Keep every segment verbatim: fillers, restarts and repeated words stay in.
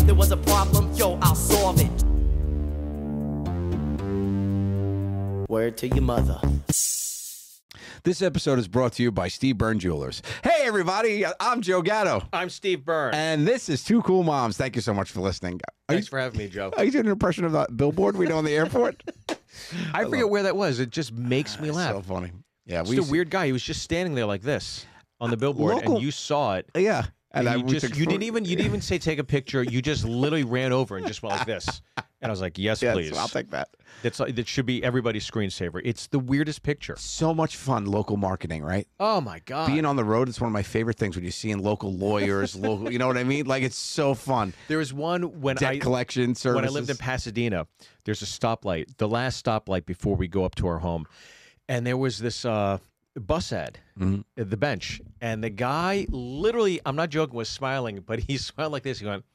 there was a problem, yo, I'll solve it. Word to your mother. This episode is brought to you by Steve Byrne Jewelers. Hey, everybody. I'm Joe Gatto. I'm Steve Byrne. And this is Two Cool Moms. Thank you so much for listening. Are Thanks you, for having me, Joe. Are you doing an impression of that billboard we know in the airport? I, I forget where that was. It just makes me laugh. So funny. Yeah, Just a weird guy. He was just standing there like this on the billboard, Local, and you saw it. Yeah. And, and I, you just you didn't even you didn't even say take a picture. You just literally ran over and just went like this. And I was like, yes, yes, please. I'll take that. That's that should be everybody's screensaver. It's the weirdest picture. So much fun, local marketing, right? Oh my god! Being on the road, it's one of my favorite things when you're seeing local lawyers, local. You know what I mean? Like it's so fun. There was one when Debt I collection services. when I lived in Pasadena. There's a stoplight, the last stoplight before we go up to our home, and there was this uh, bus ad mm-hmm. at the bench, and the guy literally, I'm not joking, was smiling, but he smiled like this. He went.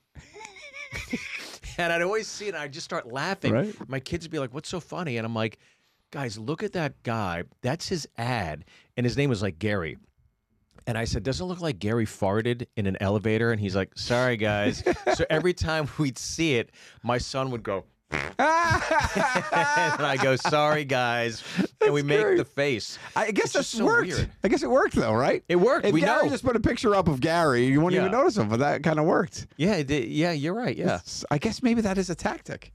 And I'd always see it, and I'd just start laughing. Right. My kids would be like, what's so funny? And I'm like, guys, look at that guy. That's his ad. And his name was like Gary. And I said, doesn't it look like Gary farted in an elevator? And he's like, sorry, guys. So every time we'd see it, my son would go, and I go, sorry, guys. And we make great. the face. I guess It's that's just so worked. weird. I guess it worked, though, right? It worked. If we Gary know. just put a picture up of Gary, you wouldn't Yeah. even notice him, but that kind of worked. Yeah, it did. Yeah, you're right. Yeah. It's- I guess maybe that is a tactic.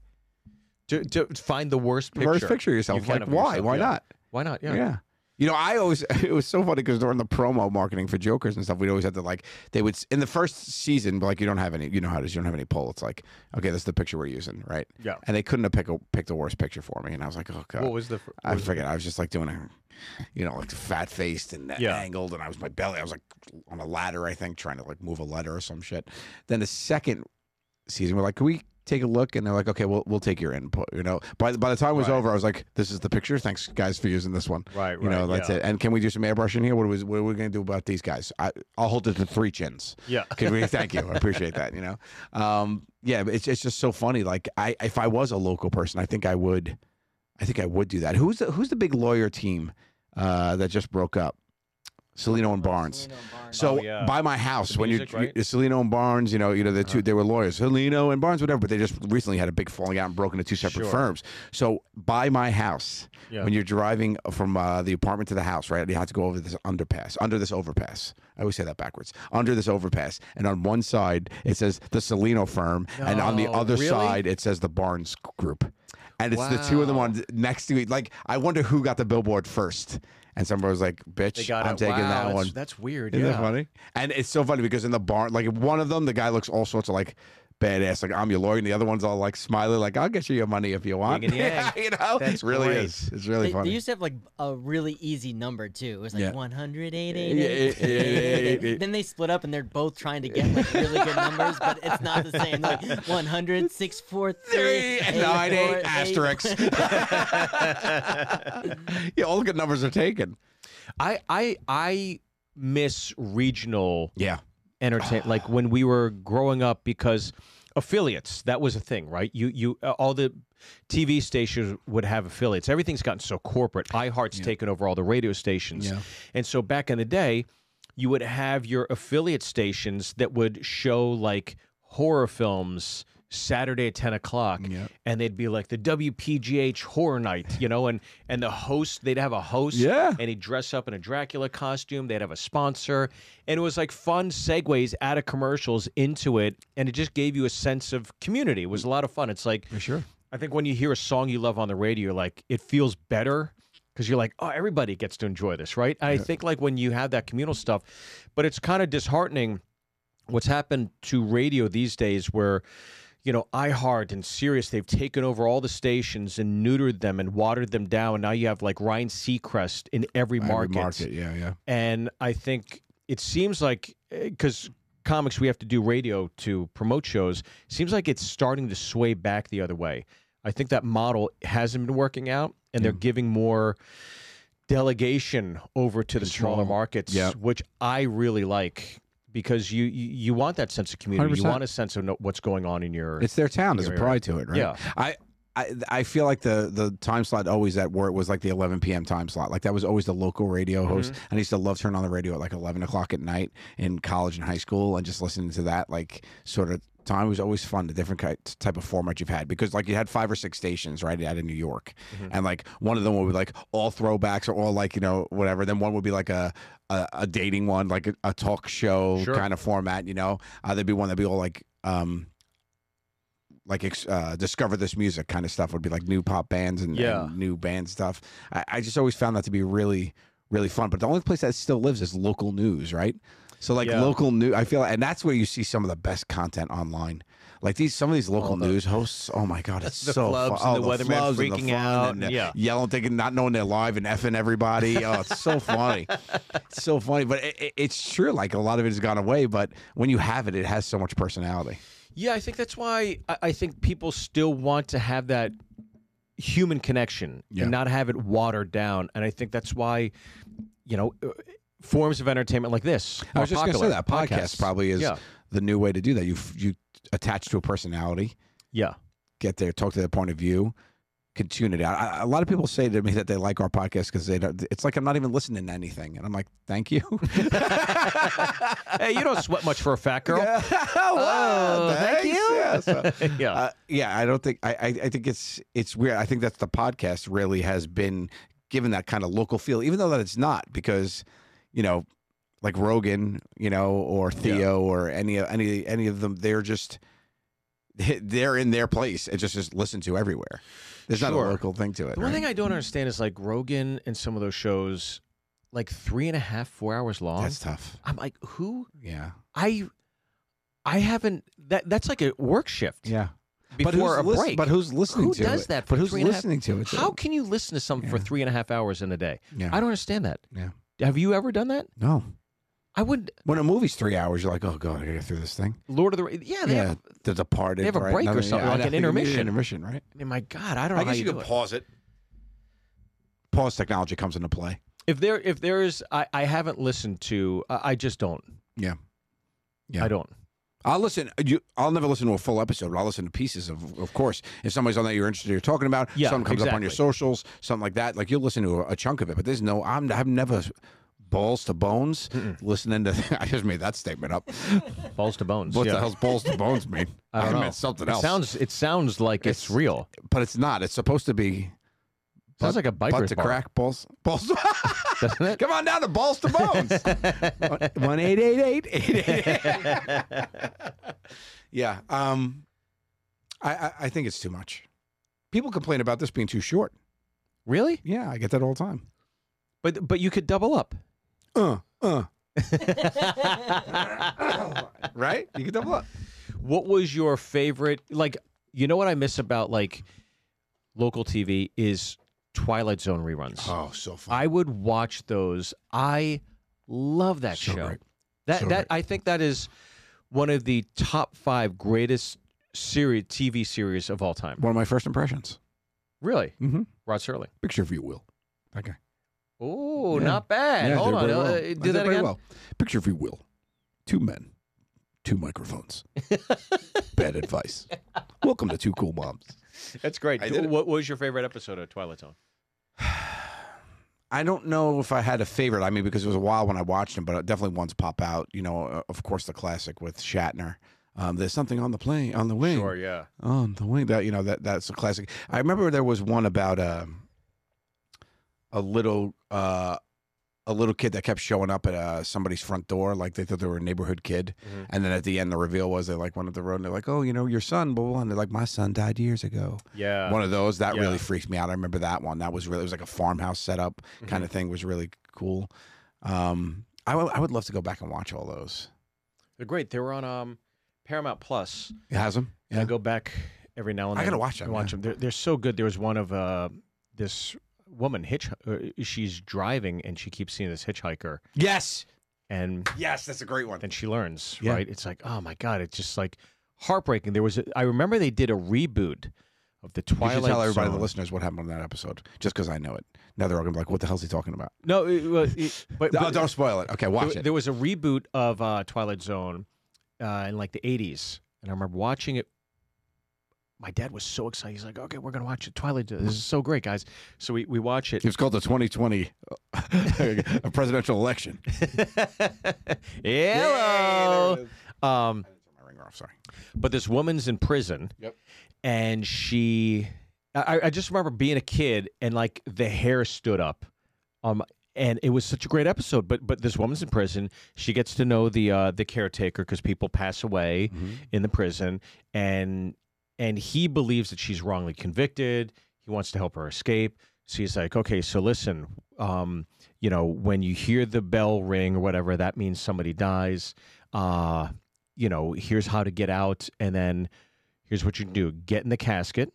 To, to find the worst picture. Worst picture of yourself. you can Like, of why? yourself, Why yeah. not? Why not? Yeah. Yeah. You know, I always, it was so funny because during the promo marketing for Jokers and stuff, we'd always have to like, they would, in the first season, like, you don't have any, you know how it is, you don't have any pull. It's like, okay, this is the picture we're using, right? Yeah. And they couldn't have picked a, picked a worse picture for me. And I was like, oh, God. What was the? What I was forget. I was just like doing a, you know, like fat faced and Yeah. angled, and I was my belly. I was like on a ladder, I think, trying to like move a letter or some shit. Then the second season, we're like, can we take a look? And they're like, okay, we'll we'll take your input. You know, by the by the time it was Right. over, I was like, this is the picture. Thanks, guys, for using this one. Right, You know, right, that's yeah. it. And can we do some airbrushing here? What are we what are we gonna do about these guys? I I'll hold it to three chins. Yeah. Can we? Thank you. I appreciate that. You know, um, yeah, but it's it's just so funny. Like I, if I was a local person, I think I would, I think I would do that. Who's the who's the big lawyer team uh, that just broke up? Celino and Barnes. Celino and Barnes. So Oh, yeah. by my house, The when music, you right? Celino and Barnes, you know, you know the two, they were lawyers. Celino and Barnes, whatever, but they just recently had a big falling out and broke into two separate Sure. firms. So by my house, Yeah. when you're driving from uh, the apartment to the house, right, you have to go over this underpass, under this overpass. I always say that backwards. Under this overpass, and on one side it says the Celino firm, and on the No, other really? side it says the Barnes Group. And it's the two of them Wow. on next to each. Like, I wonder who got the billboard first. And somebody was like, They bitch, got I'm it. taking Wow, that that's, one. That's weird. Isn't yeah. that funny? And it's so funny because in the barn, like one of them, the guy looks all sorts of like badass, like I'm your lawyer, and the other one's all like smiling, like I'll get you your money if you want. Yin and yang. you know, That's it really great. is. It's really They, funny. they used to have like a really easy number too. It was like Yeah. one hundred, eight eight Yeah, eight. yeah, yeah, yeah, yeah. Then they split up and they're both trying to get like really good numbers, but it's not the same. Like one hundred, six four three, Three and nine, eight, asterisks. yeah, all the good numbers are taken. I I I miss regional Yeah. entertain like when we were growing up because affiliates, that was a thing, right? You you uh, all the T V stations would have affiliates. Everything's gotten so corporate. iHeart's taken over all the radio stations. Yeah. And so back in the day, you would have your affiliate stations that would show like horror films Saturday at ten o'clock, Yeah. and they'd be like the W P G H Horror Night, you know, and and the host, they'd have a host, Yeah. and he'd dress up in a Dracula costume. They'd have a sponsor, and it was like fun segues out of commercials into it, and it just gave you a sense of community. It was a lot of fun. It's like, For sure. I think when you hear a song you love on the radio, you're like, it feels better because you're like, oh, everybody gets to enjoy this, right? And I think like when you have that communal stuff, but it's kind of disheartening what's happened to radio these days where, you know, iHeart and Sirius, they've taken over all the stations and neutered them and watered them down. And now you have like Ryan Seacrest in every market. Every market, yeah, yeah. And I think it seems like, because comics, we have to do radio to promote shows, seems like it's starting to sway back the other way. I think that model hasn't been working out, and they're giving more delegation over to the Control. smaller markets, Yeah. which I really like. Because you, you you want that sense of community, one hundred you percent. want a sense of know what's going on in your. It's their town. There's a Area. pride to it, right? Yeah. I, I I feel like the the time slot always at where it was like the eleven p.m. time slot. Like that was always the local radio host. And I used to love turning on the radio at like eleven o'clock at night in college and high school and just listening to that like sort of time. It was always fun, the different ki- type of format you've had, because like you had five or six stations right out in New York, Mm-hmm. and like one of them would be like all throwbacks or all like you know whatever. Then one would be like a a, a dating one, like a, a talk show Sure. kind of format. You know, uh, there'd be one that'd be all like. Um, like ex- uh, discover this music kind of stuff would be like new pop bands and, Yeah. and new band stuff. I, I just always found that to be really, really fun. But the only place that still lives is local news, right? So like Yeah. local news, I feel, and that's where you see some of the best content online. Like these, some of these local the- news hosts. Oh my god, it's The so flubs fun. and Oh, the weatherman flubs and the freaking fun out, and the yeah. yelling, thinking, not knowing they're live and effing everybody. Oh, it's so funny. It's so funny, but it, it, it's true. Like a lot of it has gone away, but when you have it, it has so much personality. Yeah, I think that's why I, I think people still want to have that human connection Yeah. and not have it watered down. And I think that's why, you know, uh, forms of entertainment like this. I was are just going to popular. say that podcast Podcasts. probably is Yeah. the new way to do that. You you attach to a personality, Yeah. get there, talk to their point of view, can tune it out. I, a lot of people say to me that they like our podcast because they don't. It's like I'm not even listening to anything, and I'm like, thank you. Hey, you don't sweat much for a fat girl. Yeah. Oh, thank thanks. you. Yeah, so, Yeah. uh, yeah. I don't think I, I. I think it's it's weird. I think that the podcast really has been given that kind of local feel, even though that it's not, because you know, like Rogan, you know, or Theo, or any any any of them, they're just they're in their place. It's just just listened to everywhere. There's not Sure. a local thing to it. The one right? thing I don't understand is like Rogan and some of those shows, like three and a half, four hours long. That's tough. I'm like, who? Yeah. I, I haven't. That that's like a work shift. Yeah. Before but who's a listen- break. But who's listening Who to does it? that for But who's three and a half- listening to it? too? How can you listen to something for Yeah. three and a half hours in a day? Yeah. I don't understand that. Yeah. Have you ever done that? No. I would. When a movie's three hours, you're like, oh god, I gotta get through this thing. Lord of the Rings. Yeah, they yeah. Have, The Departed. they have a right? break or Another- something, yeah, like I an think you need intermission. Intermission, right? I mean, my God, I don't know I how guess you, you do could it. pause it. Pause technology comes into play. If there, if there is, I, I haven't listened to. I, I just don't. Yeah. Yeah. I don't. I'll listen. You, I'll never listen to a full episode, but I'll listen to pieces of. Of course, if somebody's on that you're interested, you're talking about. Yeah, something comes up on your exactly. socials, something like that. Like you'll listen to a, a chunk of it, but there's no. I'm. I've never balls to bones listening to. I just made that statement up. Balls to bones. What yeah. the hell's balls to bones mean? I don't know. meant something it else. Sounds. It sounds like it's, It's- real. but it's not. It's supposed to be. Sounds like a butt biker's to bar. crack balls. Balls. Doesn't it? Come on down to balls to bones. One eight eight eight eight eight eight. Yeah. Um. I, I I think it's too much. People complain about this being too short. Really? Yeah, I get that all the time. But but you could double up. Uh, uh. Right? You can double up. What was your favorite? Like, you know what I miss about like local T V is Twilight Zone reruns. Oh, so fun. I would watch those. I love that So show. great. That So that great. I think that is one of the top five greatest series T V series of all time. One of my first impressions. Really, Mm-hmm. Rod Serling. Picture if you will. Okay. Oh, Yeah. not bad. Yeah, Hold did on, very uh, well. I do did that very again. well. Picture if you will. Two men, two microphones. Bad advice. Welcome to Two Cool Moms. That's great. I did it. What was your favorite episode of Twilight Zone? I don't know if I had a favorite. I mean, because it was a while when I watched them, but definitely ones pop out. You know, uh, of course, the classic with Shatner. Um, There's something on the plane, on the wing. Sure, yeah. On the wing. That you know that that's a classic. I remember there was one about um, a little uh, a little kid that kept showing up at uh, somebody's front door, like they thought they were a neighborhood kid, Mhm. and then at the end, the reveal was they like went up the road and they're like, "Oh, you know, your son," blah blah, blah. And they're like, "My son died years ago." Yeah. One of those that yeah. really freaked me out. I remember that one. That was really it was like a farmhouse setup kind of thing. Was really cool. Um, I would- I would love to go back and watch all those. They're great. They were on um, Paramount Plus. It has them. And I go back every now and I then. gotta watch them, and Watch yeah. them. They're, they're so good. There was one of uh, this woman hitch. Uh, she's driving and she keeps seeing this hitchhiker, Yes. and Yes, that's a great one. then she learns. Yeah. Right? It's like, oh my god, it's just like heartbreaking. There was. A, I remember they did a reboot of the You Twilight should tell everybody, Zone. the listeners, what happened on that episode, just because I know it. Now they're all gonna be like, "What the hell's he talking about?" No, it, was- it, but, No, but don't spoil it. Okay, watch there, it. there was a reboot of uh, Twilight Zone uh, in like the eighties, and I remember watching it. My dad was so excited. He's like, "Okay, we're gonna watch it. Twilight. This is so great, guys." So we, we watch it. It was called the twenty twenty a presidential election. Hello. Um, her off. Sorry. But this woman's in prison. Yep. And she, I, I just remember being a kid and like the hair stood up. Um, and it was such a great episode. But but this woman's in prison. She gets to know the uh, the caretaker because people pass away Mm-hmm. in the prison, and and he believes that she's wrongly convicted. He wants to help her escape. So he's like, okay, so listen, um, you know, when you hear the bell ring or whatever, that means somebody dies. Uh, you know, here's how to get out, and then here's what you can do: get in the casket,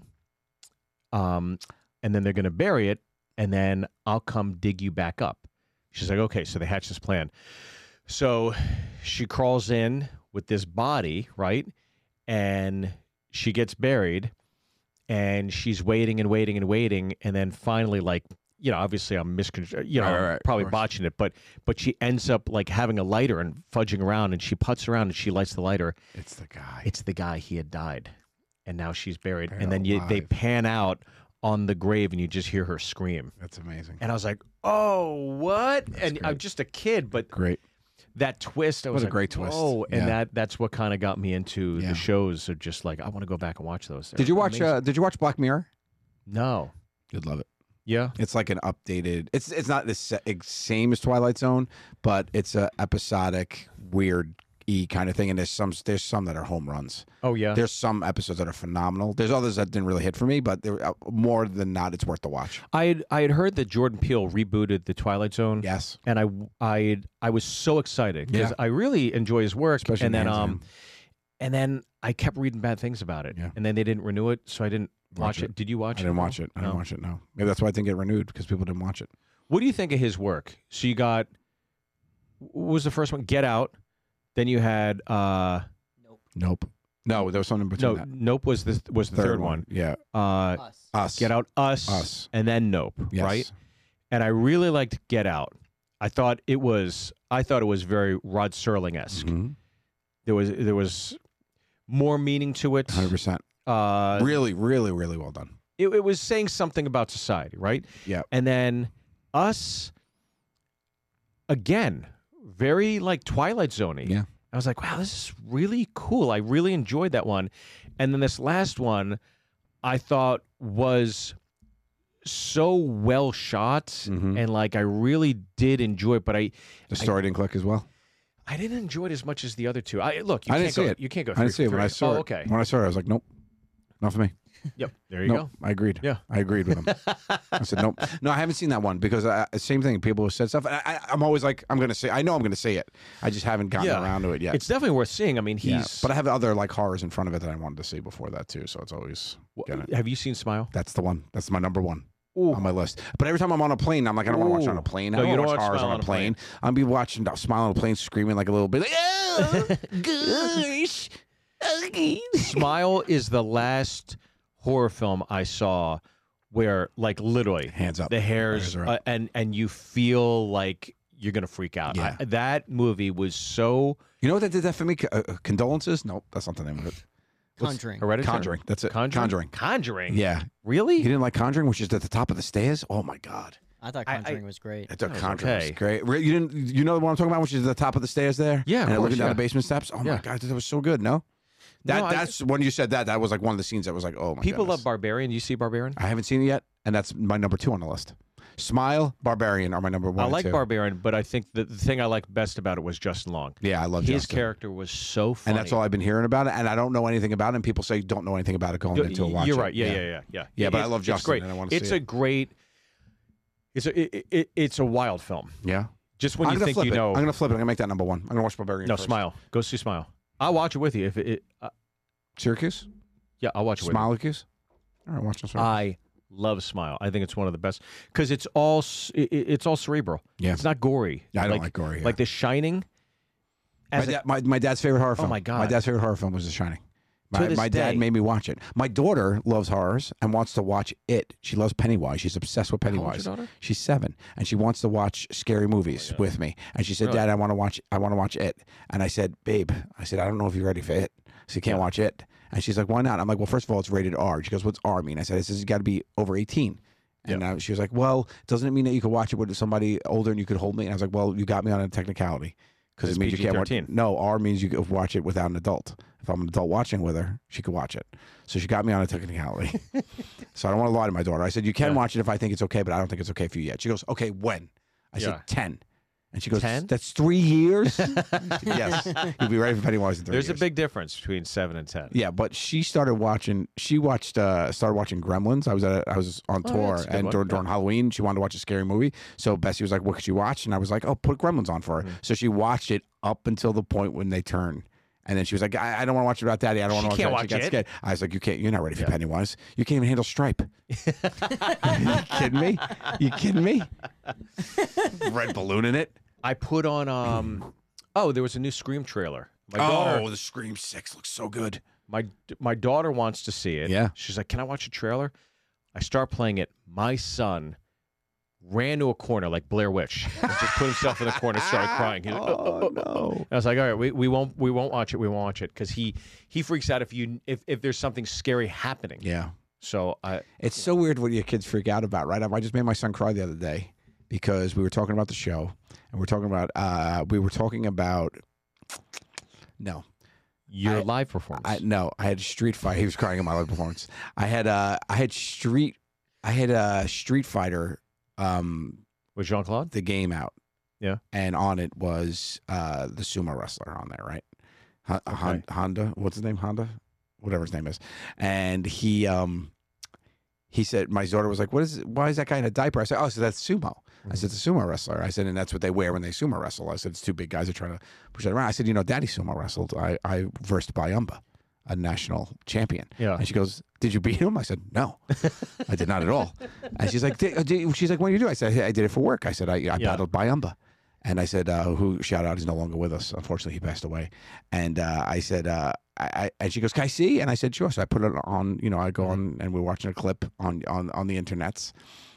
um, and then they're going to bury it, and then I'll come dig you back up. She's like, okay, so they hatch this plan. So she crawls in with this body, right, and she gets buried. And she's waiting and waiting and waiting, and then finally, like, you know, obviously I'm miscon- you know, Right, right, I'm right, of probably course. botching it, but but she ends up like having a lighter and fudging around, and she puts around and she lights the lighter. It's the guy. It's the guy. He had died, and now she's buried. Buried And then you, they alive. pan out on the grave, and you just hear her scream. That's amazing. And I was like, oh, what? and great. I'm just a kid, but Great. that twist, I was a like, great twist. whoa. And Yeah. that that's what kind of got me into Yeah. the shows. Of just like, I want to go back and watch those. Did you watch? Uh, did you watch Black Mirror? No. You'd love it. Yeah. It's like an updated. It's it's not the sa- ex- same as Twilight Zone, but it's a episodic, weird e kind of thing. And there's some there's some that are home runs. Oh yeah. There's some episodes that are phenomenal. There's others that didn't really hit for me, but they're, uh, more than not, it's worth the watch. I had I had heard that Jordan Peele rebooted the Twilight Zone. Yes, And I I I was so excited because Yeah. I really enjoy his work. especially and then Nancy. um and then I kept reading bad things about it. Yeah. And then they didn't renew it, so I didn't watch, Watch it. it. Did you watch I it? didn't No? watch it. I didn't No. watch it. No, maybe that's why I didn't get renewed because people didn't watch it. What do you think of his work? So you got what was the first one? Get Out. Then you had uh Nope. No, there was something between no that. Nope was the was the third, one. Yeah, Uh Us. Us. Get Out, Us, Us. and then Nope, Yes. right? And I really liked Get Out. I thought it was I thought it was very Rod Serling-esque. Mhm. There was there was more meaning to it. one hundred percent. Uh, Really, really, really well done. it, it was saying something about society, right? Yeah. And then Us, again, very like Twilight Zone-y. Yeah. I was like, wow, this is really cool. I really enjoyed that one. And then this last one, I thought was so well shot, Mhm. and like I really did enjoy it. But I, The story didn't click as well. I didn't enjoy it as much as the other two. I look, you I can't didn't see go, it. You can't go. I didn't three see it for when I three. saw oh, it. Okay. When I saw it, I was like, nope, not for me. Yep. There you Nope, I agreed. Yeah. I agreed with him. I said nope. No, I haven't seen that one because I, same thing. People have said stuff. And I, I, I'm always like, I'm gonna say. I know I'm gonna say it. I just haven't gotten Yeah. around to it go. yet. It's definitely worth seeing. I mean, he's. Yeah. But I have other like horrors in front of it that I wanted to see before that too. So it's always Wh- gonna- Have you seen Smile? that's the one. That's my number one Ooh. on my list. But every time I'm on a plane, I'm like, I don't want to watch it on Ooh. a plane. I No, don't you want don't to watch watch horrors Smile on a plane. I'll be watching Smile on a plane, screaming like a little bit. Like, oh, gosh. Okay. Smile is the last horror film I saw where, like, literally, Hands up. the hairs, Hairs are uh, up. and and you feel like you're gonna freak out. Yeah. I, that movie was so You know what that did that for me? Uh, uh, condolences? Nope, that's not the name of it. Conjuring. hereditary. Conjuring. That's it. Conjuring. Conjuring. Conjuring. Yeah. Really? You didn't like Conjuring, which is at the top of the stairs? Oh my God. I thought I- I- Conjuring was great. I thought was Conjuring was okay. great. Re- You didn't. You know what I'm talking about, which is at the top of the stairs there? Yeah, of and course, looking down yeah. the basement steps. Oh Yeah. my God, that was so good. No, that No, I- that's when you said that. That was like one of the scenes that was like, oh my. People goodness. love Barbarian. You see Barbarian? I haven't seen it yet, and that's my number two on the list. Smile, Barbarian are my number one. I and like two. Barbarian, but I think the, the thing I liked best about it was Justin Long. Yeah, I love His Justin. character was so funny. and that's all I've been hearing about it. And I don't know anything about it. And people say don't know anything about it going You're, into a watch. you're it. right. Yeah, yeah, yeah, yeah. Yeah, but I It's- love it's Justin, great. and I wanna see It's it. a great. It's a it, it, it's a wild film. Yeah. Just when I'm you gonna think flip you it. know. I'm gonna flip it. I'm gonna make that number one. I'm gonna watch Barbarian. no, first. Smile. Go see Smile. I'll watch it with you if it. it uh, Syracuse. yeah, I'll watch it with Smile, Syracuse. All right, watch this. you. I love Smile. I think it's one of the best because it's all s- it, it's all cerebral. Yeah. It's not gory. Yeah, I don't like gory, yeah. Like The Shining. My, As a- dad, my, my dad's favorite horror film. my My God. dad's favorite horror film was The Shining. To My, this my dad day. made me watch it. My daughter loves horrors and wants to watch it. She loves Pennywise. She's obsessed with How old's Pennywise. your daughter? She's seven, and she wants to watch scary movies with me. And she said, Really? "Dad, I want to watch. I want to watch it." And I said, "Babe, I said I don't know if you're ready for it. So you can't watch it." And she's like, "Why not?" I'm like, "Well, first of all, it's rated R." She goes, "What's R mean?" I said, "It says you got to be over eighteen." And uh, she was like, "Well, doesn't it mean that you could watch it with somebody older and you could hold me?" And I was like, "Well, you got me on a technicality." because It's it means you can't watch. P G thirteen. No, R means you can watch it without an adult. If I'm an adult watching with her, she could watch it. So she got me on a technicality. So I don't want to lie to my daughter. I said, you can Yeah. watch it if I think it's okay, but I don't think it's okay for you yet. She goes, okay, when? I Yeah. said, ten. And she goes, ten? that's three years? Yes. You'll be ready for Pennywise in three There's years. a big difference between seven and ten. Yeah, but she started watching. She watched. Uh, started watching Gremlins. I was at. I was on Oh, tour, that's a good and one. during, Yeah. during Halloween, she wanted to watch a scary movie. So Bessie was like, "What could she watch?" And I was like, "Oh, put Gremlins on for her." Mm-hmm. So she watched it up until the point when they turn. And then she was like, I, I don't want to watch it about Daddy. I don't want to She watch can't it. She got watch it. scared. I was like, you can't. You're not ready for Yeah. Pennywise. You can't even handle Stripe. You kidding me? You kidding me? Red balloon in it. I put on. um Oh, there was a new Scream trailer. My Oh, daughter, the Scream Six looks so good. my my daughter wants to see it. Yeah. She's like, "Can I watch a trailer?" I start playing it. My son ran to a corner like Blair Witch and just put himself in the corner, and started crying. He's like, Oh no. And I was like, "All right, we, we won't we won't watch it. We won't watch it," because he he freaks out if you if if there's something scary happening. Yeah. So I It's so weird what your kids freak out about, right? I just made my son cry the other day because we were talking about the show, and we're talking about uh, we were talking about no, your I- live performance. I no, I had Street Fighter. He was crying in my live performance. I had uh, I had Street, I had uh, Street Fighter, um, with Jean Claude. the game out. Yeah. And on it was uh, the sumo wrestler on there, right? Hon- Hon- Okay. Honda, what's his name? Honda, whatever his name is. And he um he said, my daughter was like, "What is? Why is that guy in a diaper?" I said, "Oh, so that's sumo." I said, "It's a sumo wrestler." I said, "And that's what they wear when they sumo wrestle." I said, "It's two big guys are trying to push it around." I said, "You know, Daddy sumo wrestled. I I versed Bayamba, a national champion." Yeah. And she goes, "Did you beat him?" I said, "No, I did not at all." And she's like, "Did- did- "She's like, what do you do?" I said, "I did it for work." I said, "I, I Yeah. battled Bayamba." And I said, uh, "Who? Shout out! He's no longer with us. Unfortunately, he passed away." And uh, I said, uh, I, I, and she goes, "Can I see?" And I said, "Sure." So I put it on. You know, I go on, and we're watching a clip on on on the internets,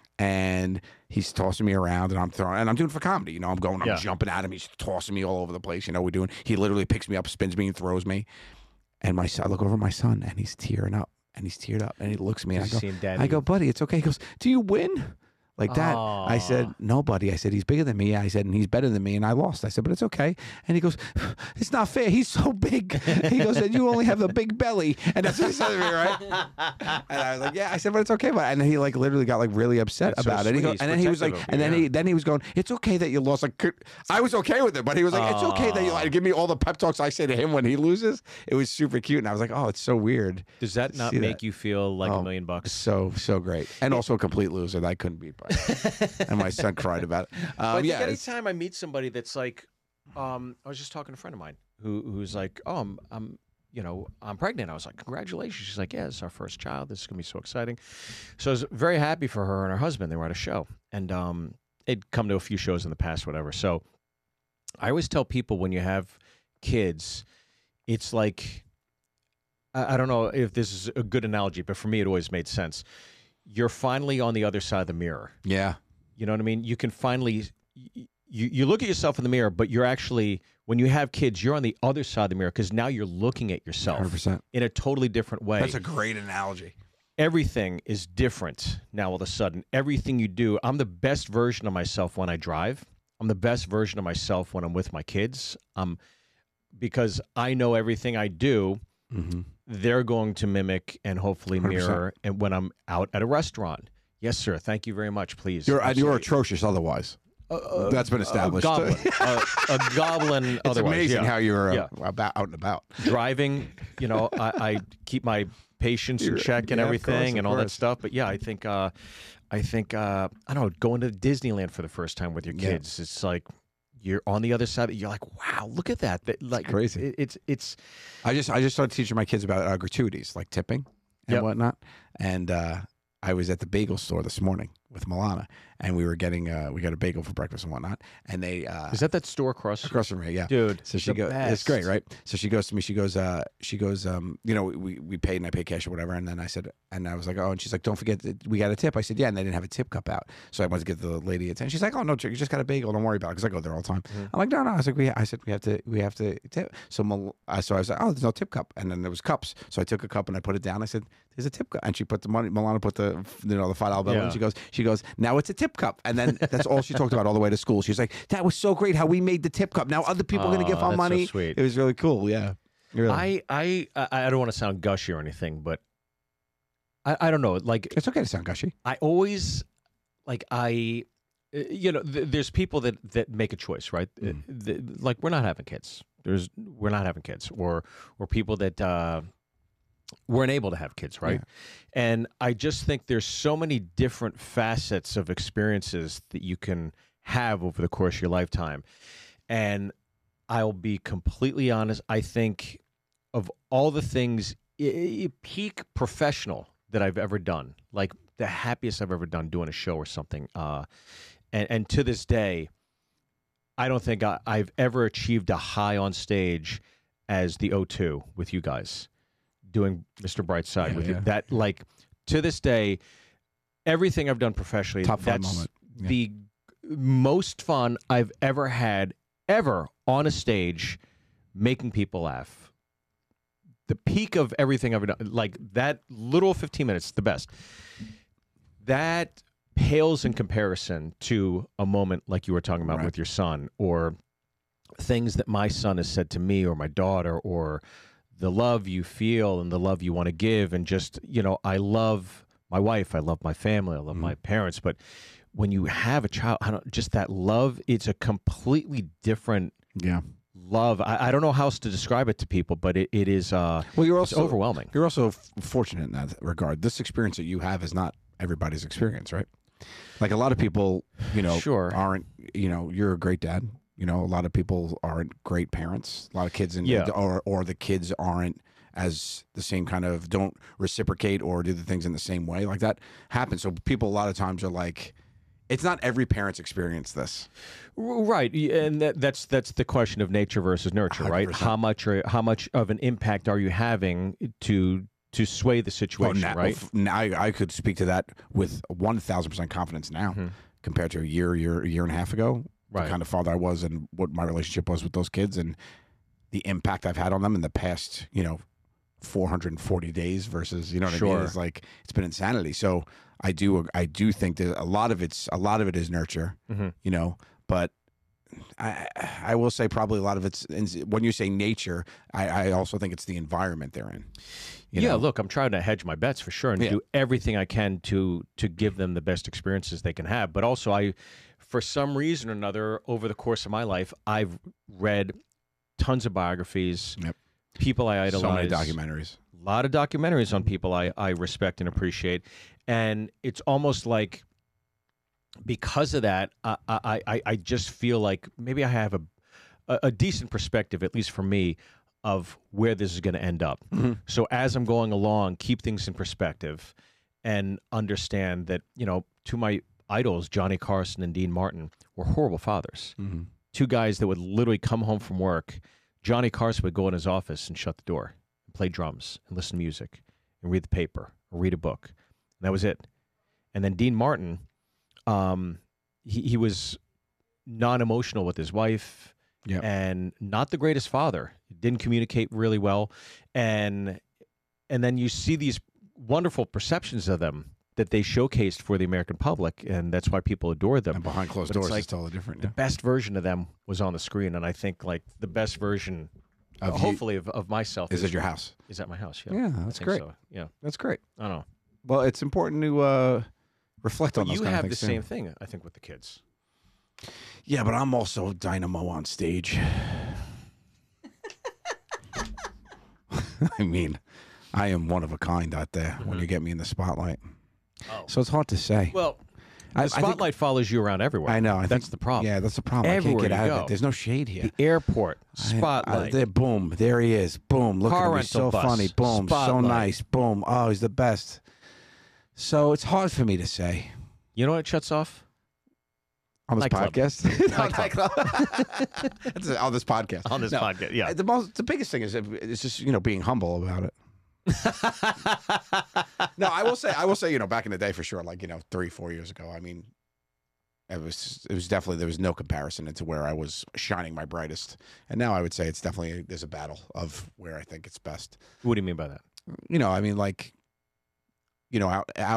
and he's tossing me around, and I'm throwing, and I'm doing it for comedy. You know, I'm going, I'm Yeah. jumping at him. He's tossing me all over the place. You know, we're doing. He literally picks me up, spins me, and throws me. And my son, I look over at my son, and he's tearing up, and he's teared up, and he looks at me, and I He's go, seen Daddy. I go, "Buddy, it's okay." He goes, "Do you win?" Like that. I said, Aw. "No, buddy." I said, "He's bigger than me." I said, "And he's better than me, and I lost." I said, "But it's okay." And he goes, "It's not fair. He's so big." He goes, "And you only have a big belly." And that's what he said to me, right? And I was like, "Yeah." I said, "But it's okay." But and then he like literally got like really upset That's so about it. He sweet. goes, He's and then he was like, protective of and you, then yeah. he then he was going, "It's okay that you lost." Like could- I was okay with it, but he was like, "It's okay that you like give me all the pep talks I say to him when he loses." It was super cute, and I was like, "Oh, it's so weird." Does that not See make that. you feel like Oh, a million bucks? So so great, and also a complete loser that I couldn't beat by. And my son cried about it. But I Um, think yeah, it's- anytime I meet somebody that's like, um, I was just talking to a friend of mine who who's like, oh, I'm, I'm, you know, I'm pregnant. I was like, congratulations. She's like, yeah, it's our first child. This is gonna be so exciting. So I was very happy for her and her husband. They were at a show, and um, they'd come to a few shows in the past, whatever. So I always tell people when you have kids, it's like, I, I don't know if this is a good analogy, but for me, it always made sense. You're finally on the other side of the mirror. yeah, You know what I mean? You can finally you you look at yourself in the mirror, but you're actually when you have kids, you're on the other side of the mirror because now you're looking at one hundred yourself percent. in a totally different way. That's a great analogy. Everything is different now all of a sudden. Everything you do, I'm the best version of myself when I drive. I'm the best version of myself when I'm with my kids. Um because I know everything I do, Mm-hmm. they're going to mimic and hopefully one hundred percent. mirror and when I'm out at a restaurant. Yes, sir. Thank you very much, please. You're and you're Absolutely. atrocious otherwise. Uh, That's been established. A goblin. a, a goblin. It's otherwise, amazing yeah. how you're uh, Yeah. about out and about. Driving. You know, I, I keep my patience in You're- check and yeah, of everything course, of and all that course. stuff. But yeah, I think, uh, I think, uh, I don't know, going to Disneyland for the first time with your Yeah. kids. It's like you're on the other side. You're like, wow, look at that. That like crazy. It, it's it's I just I just started teaching my kids about uh, gratuities like tipping and Yep. whatnot. And uh, I was at the bagel store this morning with Milana, and we were getting uh, we got a bagel for breakfast and whatnot. And they uh, is that that store across? across from me, yeah. Dude, So she the goes, it's great, best. right? So she goes to me, she goes, uh, she goes, um, you know, we, we paid and I paid cash or whatever. And then I said, and I was like, oh, and she's like, don't forget that we got a tip. I said, yeah. And they didn't have a tip cup out. So I went to get the lady attention. She's like, oh, no, you just got a bagel. Don't worry about it. Cause I go there all the time. Mm-hmm. I'm like, no, no. I was like, we, I said, we have to, we have to tip. So, Mal- uh, so I was like, oh, there's no tip cup. And then there was cups. So I took a cup and I put it down. I said, there's a tip cup. And she put the money, Milana put the, you know, the five dollar bill in. Yeah. She goes, She goes, now it's a tip cup. And then that's all she talked about all the way to school. She's like, that was so great how we made the tip cup. Now other people are going to give Oh, our that's so money. sweet. It was really cool. Yeah. Really. I, I, I I don't want to sound gushy or anything, but I, I don't know. Like, it's okay to sound gushy. I always, like, I, uh, you know, th- there's people that, that make a choice, right? Uh, Mm. th- like, we're not having kids. There's, we're not having kids, or, or people that uh, weren't able to have kids, right? And I just think there's so many different facets of experiences that you can have over the course of your lifetime. And I'll be completely honest. I think of all the things, i- i- peak professional that I've ever done, like the happiest I've ever done doing a show or something. Uh, and, and to this day, I don't think I, I've ever achieved a high on stage as the O two with you guys, doing Mister Brightside Yeah, with yeah. you. That, like, to this day, everything I've done professionally, Top fun that's moment. Yeah. the most fun I've ever had, ever on a stage, making people laugh. The peak of everything I've ever done, like that little fifteen minutes, the best. That pales in comparison to a moment like you were talking about Right. with your son, or things that my son has said to me or my daughter, or the love you feel and the love you want to give. And just, you know, I love my wife, I love my family, I love Mhm. my parents. But when you have a child, I don't, just that love, it's a completely different Yeah. love. I, I don't know how else to describe it to people, but it, it is uh, Well, you're it's also overwhelming. You're also f- fortunate in that regard. This experience that you have is not everybody's experience, right? Like a lot of people, you know, Sure. aren't. You know, you're a great dad. You know, a lot of people aren't great parents. A lot of kids, in, Yeah. or or the kids aren't as the same kind of don't reciprocate or do the things in the same way. Like that happens. So people a lot of times are like, it's not every parent's experience this. R- Right, y- and that, that's that's the question of nature versus nurture, right? one hundred percent. How much are, how much of an impact are you having to to sway the Well, situation, now, right? f- now I, I could speak to that with one thousand percent confidence now, Mhm. compared to a year, year, a year and a half ago. Right. The kind of father I was and what my relationship was with those kids, and the impact I've had on them in the past, you know, four hundred forty days versus, you know what I Sure. mean? It's like it's been insanity. So I do, I do think that a lot of it's a lot of it is nurture, Mhm. you know, but. I, I will say probably a lot of it's when you say nature. I, I also think it's the environment they're in. you Yeah, know? look, I'm trying to hedge my bets for sure and Yeah. do everything I can to to give them the best experiences they can have. But also, I, for some reason or another, over the course of my life, I've read tons of biographies, Yep. people I So idolize, many documentaries. a lot of documentaries on people I, I respect and appreciate. And it's almost like because of that, I, I, I, I just feel like maybe I have a, a, a decent perspective, at least for me, of where this is going to end up. Mhm. So as I'm going along, keep things in perspective and understand that, you know, to my idols, Johnny Carson and Dean Martin, were horrible fathers. Mm-hmm. Two guys that would literally come home from work. Johnny Carson would go in his office and shut the door and play drums and listen to music and read the paper or read a book. And that was it. And then Dean Martin, um, he, he was non-emotional with his wife Yep. and not the greatest father. Didn't communicate really well. And and then you see these wonderful perceptions of them that they showcased for the American public, and that's why people adore them. And behind closed But it's doors, like it's totally different. The Yeah. best version of them was on the screen, and I think like the best version, Of uh, you- hopefully, of, of myself Is at your house? is at my house. Yeah, Yeah, I that's think great. So. Yeah, That's great. I don't know. Well, it's important to uh, reflect on But those you kind have of the things. too. same thing, I think, with the kids. Yeah, but I'm also dynamo on stage. I mean, I am one of a kind out there when Mhm. you get me in the spotlight. Oh. So it's hard to say. Well, I- I the think- spotlight follows you around everywhere. I know. I That's think, the problem. Yeah, that's the problem. I can't Everywhere get you out of go. it. There's no shade here. The airport, I- spotlight. I, there, boom. There he is. Boom. Look Car at him. rental He's so bus, funny. Boom. So spotlight. nice. Boom. Oh, he's the best. So it's hard for me to say You know what it shuts off? on this Nightclub. podcast. No, Nightclub. nightclub. That's on this podcast. On this No, podcast, yeah. The most, the biggest thing is it's just you know being humble about it. No, I will say, I will say, you know, back in the day for sure, like you know, three, four years ago. I mean, it was, it was definitely there was no comparison into where I was shining my brightest, and now I would say it's definitely there's a battle of where I think it's best. What do you mean by that? You know, I mean, like, you know, out, out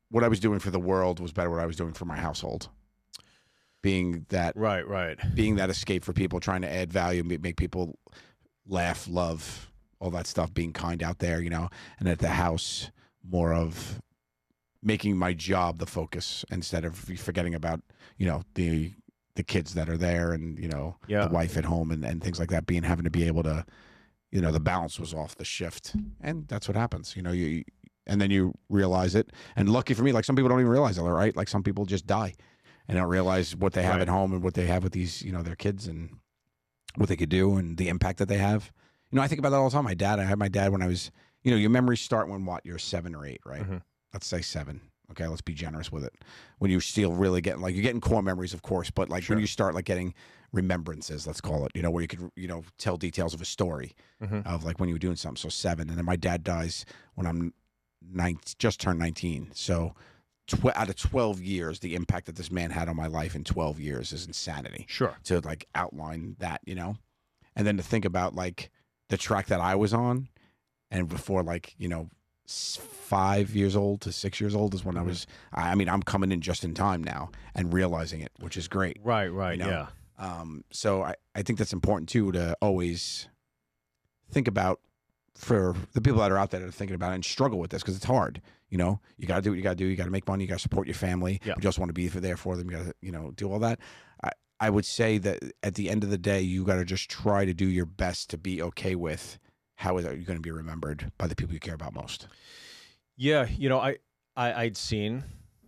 what I was doing for the world was better what I was doing for my household. Being that Right, right. being that escape for people, trying to add value, ma- make people laugh, love, all that stuff, being kind out there, you know, and at the house, more of making my job the focus instead of forgetting about, you know, the the kids that are there and, you know, Yeah. the wife at home and, and things like that, being having to be able to, you know, the balance was off the shift. And that's what happens, you know, you and then you realize it. And lucky for me, like some people don't even realize it, right? Like some people just die and don't realize what they have Right. at home and what they have with these, you know, their kids and what they could do and the impact that they have. You know, I think about that all the time. My dad, I had my dad when I was, you know, your memories start when what? You're seven or eight, right? Mhm. Let's say seven. Okay, let's be generous with it. When you still really getting, like, you're getting core memories, of course, but like Sure. when you start like getting remembrances, let's call it, you know, where you could, you know, tell details of a story Mhm. of like when you were doing something. So seven. And then my dad dies when I'm nine, just turned nineteen. So tw- out of twelve years, the impact that this man had on my life in twelve years is insanity Sure. to like outline that, you know, and then to think about like the track that I was on, and before like you know s- five years old to six years old is when I Mhm. was. I I mean, I'm coming in just in time now and realizing it, which is great. Right, right. know, Yeah. Um, so I I think that's important too to always think about for the people that are out there that are thinking about it and struggle with this because it's hard. You know, you got to do what you got to do. You got to make money. You got to support your family. Yeah. You just want to be there for them. You got to, you know, do all that. I, I would say that at the end of the day, you got to just try to do your best to be okay with how is you going to be remembered by the people you care about most. Yeah, you know, I, I I'd seen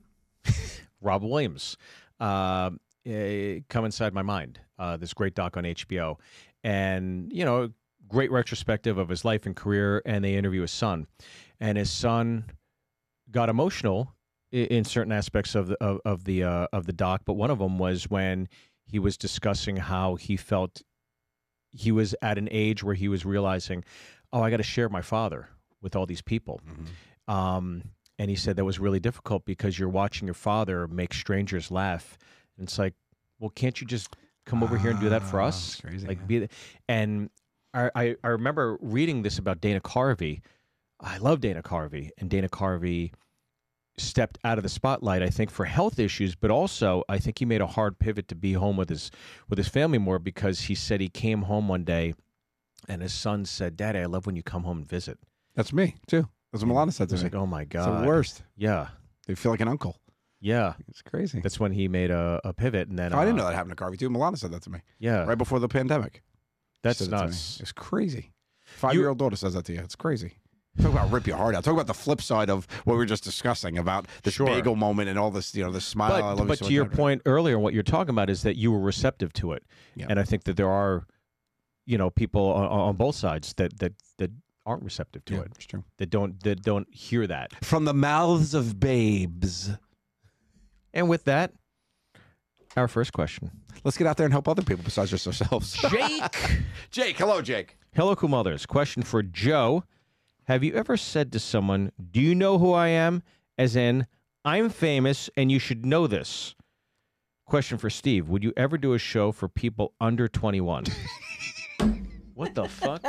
Rob Williams uh, eh, come inside my mind. Uh, this great doc on H B O, and you know, great retrospective of his life and career. And they interview his son, and his son got emotional in, in certain aspects of the of, of the uh, of the doc. But one of them was when he was discussing how he felt he was at an age where he was realizing, oh, I got to share my father with all these people. Um, and he said that was really difficult because you're watching your father make strangers laugh. And it's like, well, can't you just come over here and do that for Ah, us? that's crazy, Like, yeah. be, the, and I, I, I remember reading this about Dana Carvey. I love Dana Carvey, and Dana Carvey stepped out of the spotlight, I think, for health issues, but also I think he made a hard pivot to be home with his with his family more because he said he came home one day and his son said, "Daddy, I love when you come home and visit." That's me too. That's what Milana said It to was me. like, oh my It's God. the worst. Yeah. They feel like an uncle. Yeah. It's crazy. That's when he made a, a pivot. And then Oh, I didn't uh, know that happened to Carvey too. Milana said that to me Yeah. right before the pandemic. She That's said it to me. nuts. It's crazy. Five year old daughter says that to you. It's crazy. Talk about rip your heart out. Talk about the flip side of what we were just discussing about this Sure. bagel moment and all this, you know, the smile. I But, love you but so to much. your point earlier, what you're talking about is that you were receptive to it. Yeah. And I think that there are, you know, people on, on both sides that, that, that aren't receptive to Yeah, it, it's true. that don't, that don't hear that. From the mouths of babes. And with that, our first question. Let's get out there and help other people besides just ourselves. Jake. Jake, hello, Jake. Hello, cool mothers. Question for Joe. Have you ever said to someone, do you know who I am? As in, I'm famous and you should know this. Question for Steve. Would you ever do a show for people under twenty-one? What the fuck?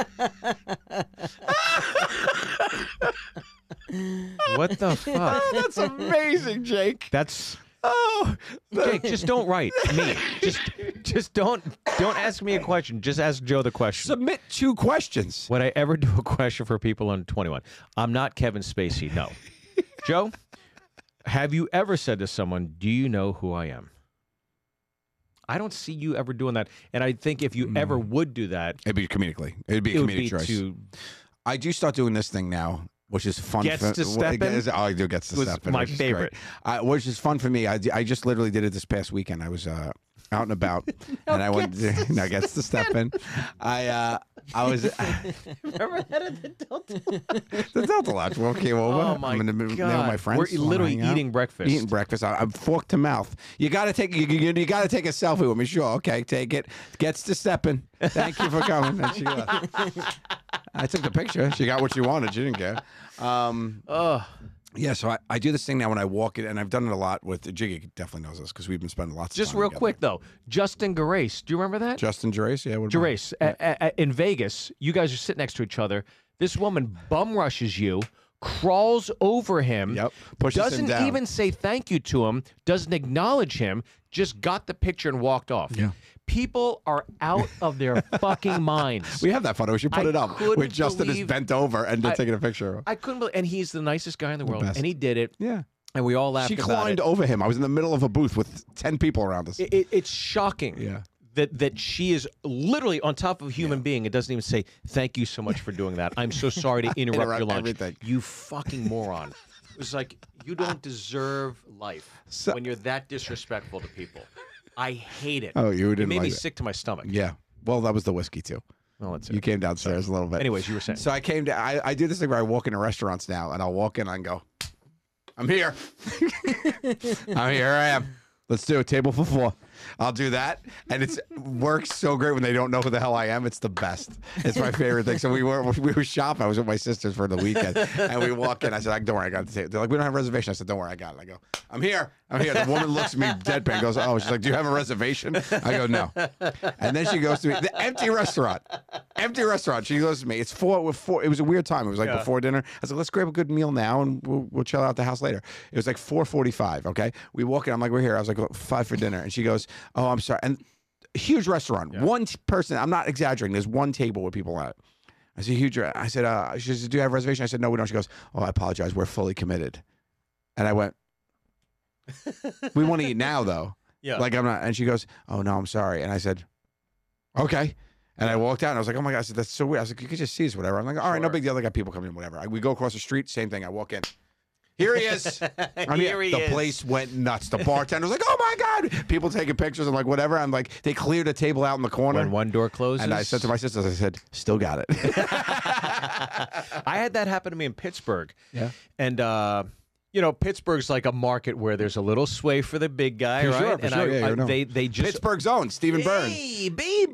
What the fuck? That's amazing, Jake. That's Oh, Jake, just don't write me. Just just don't don't ask me a question. Just ask Joe the question. submit two questions. Would I ever do a question for people under twenty-one? I'm not Kevin Spacey, no. Joe, have you ever said to someone, do you know who I am? I don't see you ever doing that. And I think if you ever would do that, It'd be comedically. It'd be a it would comedic be choice. to I do start doing this thing now, which is fun. Gets for, to Steppin'? Oh, I do gets to Was step. my which is favorite. great. I, which is fun for me. I, I just literally did it this past weekend. I was uh, out and about, and I went. Now gets to step in. I uh, I was remember that at the Delta? the Delta Lodge. Well, came over. Oh my I'm in the middle God. with my friends. We're wanna literally hang out. eating breakfast. Eating breakfast. I, I'm fork to mouth. You got to take. You, you, you got to take a selfie with me. Sure. Okay. Take it. Gets to stepping. Thank you for coming. And she left. I took the picture. She got what she wanted. She didn't care. Um, Oh, yeah, so I, I do this thing now when I walk it, and I've done it a lot with Jiggy. Definitely knows this because we've been spending lots of just time real together. quick, though. Justin Gerace. Do you remember that? Justin Gerace, yeah, what about him? Gerace, a- a- a- in Vegas, you guys are sitting next to each other. This woman bum rushes you, crawls over him. Yep. Pushes him doesn't down. even say thank you to him. Doesn't acknowledge him. Just got the picture and walked off. Yeah. People are out of their fucking minds. We have that photo. We should put I it up. couldn't With Justin is believe- bent over and they're I- taking a picture of him. I couldn't believe, and he's the nicest guy in the world, best. and he did it, Yeah. and we all laughed She about climbed it. over him. I was in the middle of a booth with ten people around us. It, it- it's shocking. Yeah. That, that she is literally on top of a human being. It doesn't even say, thank you so much for doing that. I'm so sorry to interrupt, Interrupt your lunch. everything. You fucking moron. It was like, you don't deserve life So- when you're that disrespectful to people. I hate it. Oh, you It didn't made me like it. sick to my stomach. Yeah. Well, that was the whiskey too. Well, that's You it. came downstairs a little bit. Anyways, you were saying. So I came to. I, I do this thing where I walk into restaurants now, and I'll walk in and go, "I'm here. I'm here. I am. Let's do a table for four. I'll do that, and it's works so great when they don't know who the hell I am. It's the best. It's my favorite thing. So we were we were shopping. I was with my sisters for the weekend, and we walk in. I said, "Don't worry, I got the table." They're like, "We don't have a reservation." I said, "Don't worry, I got it." I go, "I'm here. I'm here." The woman looks at me deadpan, goes, "Oh," she's like, "Do you have a reservation?" I go, "No." And then she goes to me, the empty restaurant, empty restaurant. She goes to me, "It's four with four." It was a weird time. It was like Yeah. before dinner. I was like, "Let's grab a good meal now, and we'll, we'll chill out at the house later." It was like four forty-five. Okay, we walk in. I'm like, "We're here." I was like, "Look, five for dinner," and she goes, "Oh, I'm sorry." And huge restaurant, one t- person. I'm not exaggerating. There's one table with people at it. I said, "Huge." re-" I said, uh, "She said, do you have a reservation?" I said, "No, we don't." She goes, "Oh, I apologize. We're fully committed." And I went, "We want to eat now, though." Yeah. Like I'm not. And she goes, "Oh no, I'm sorry." And I said, "Okay." And I walked out and I was like, "Oh my God," I said, "That's so weird." I was like, "You could just see us, whatever." I'm like, "All right, no Sure. big deal." I got people coming in, whatever. I, we go across the street, same thing. I walk in. Here he is. I'm Here he the is. place went nuts. The bartender was like, "Oh my God!" People taking pictures. I'm like, "Whatever." I'm like, they cleared a table out in the corner. When one door closes. And I said to my sisters, I said, "Still got it." I had that happen to me in Pittsburgh. Yeah. And, uh, you know, Pittsburgh's like a market where there's a little sway for the big guy, For right? sure, for and sure. I, Yeah, I- you know. they they just Pittsburgh's own Stephen Byrne. Hey,